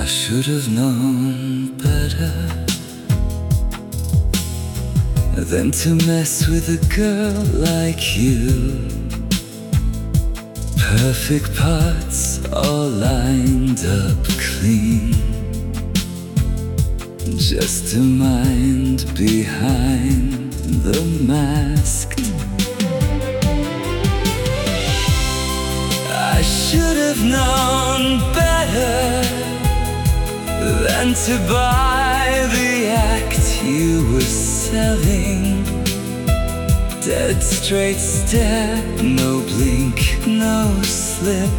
should have known better than to mess with a girl like you. Perfect parts all lined up clean, just a mind behind the mask. I should have known better than to buy the act you were selling. Dead straight stare, no blink, no slip,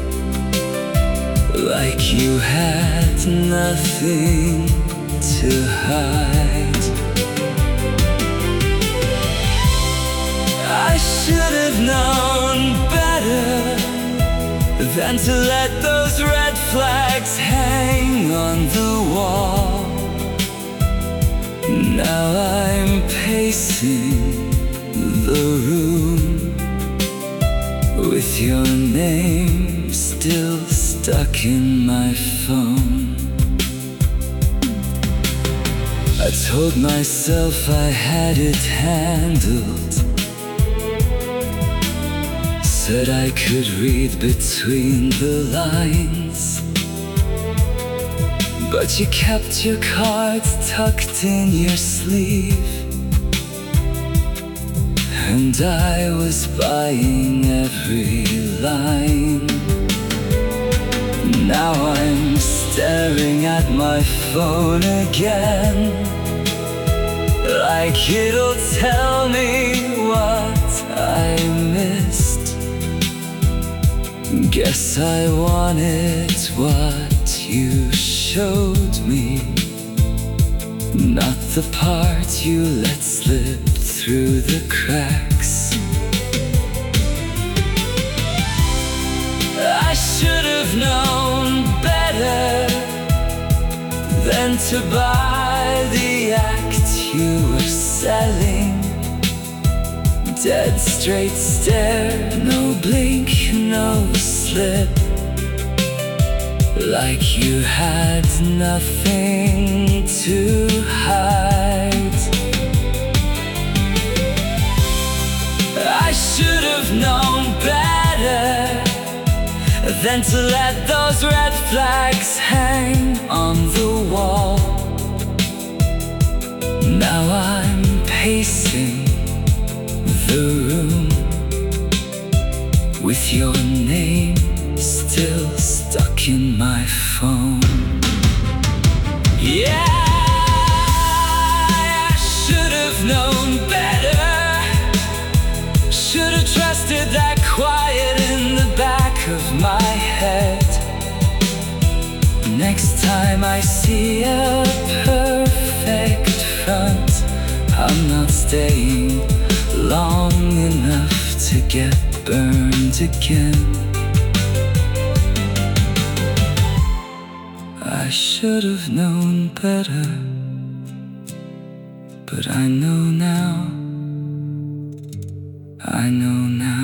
like you had nothing to hide. I should have known better than to let those red flags hang on the wall. Now I'm pacing the room with your name still stuck in my phone. I told myself I had it handled, said I could read between the lines, but you kept your cards tucked in your sleeve, and I was buying every line. Now I'm staring at my phone again, like it'll tell me what I missed. Guess I wanted what you showed me, not the part you let slip through the cracks. I should have known better than to buy the act you were selling. Dead straight stare, no blink, no slip, like you had nothing to hide. I should have known better than to let those red flags hang on the wall. Now I'm pacing the room with your name still stuck in my phone. Yeah, I should have known better. Should have trusted that quiet in the back of my head. Next time I see a perfect front, I'm not staying long enough to get burned again. I should have known better, but I know now. I know now.